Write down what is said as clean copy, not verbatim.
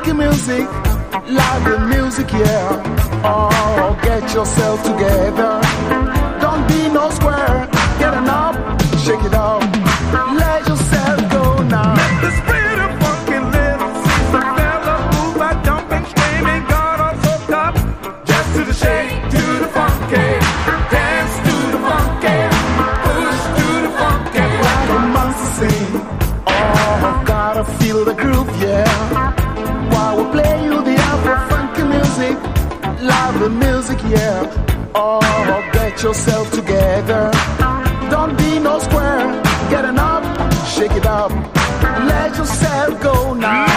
funky music, lively music, yeah. Oh, get yourself together. Don't be no square. Get up, shake it up. Let yourself go now. Let the spirit of funky live. The fella move by jumping, screaming, got all hooked up. Just to the shake, to the funky. Dance to the funky. Push to the funky. Like a monster sing. Oh, gotta feel the groove, yeah. While we play you the Afro funky music, lively music, yeah. Oh, get yourself together. Don't be no square. Get up, shake it up. Let yourself go now.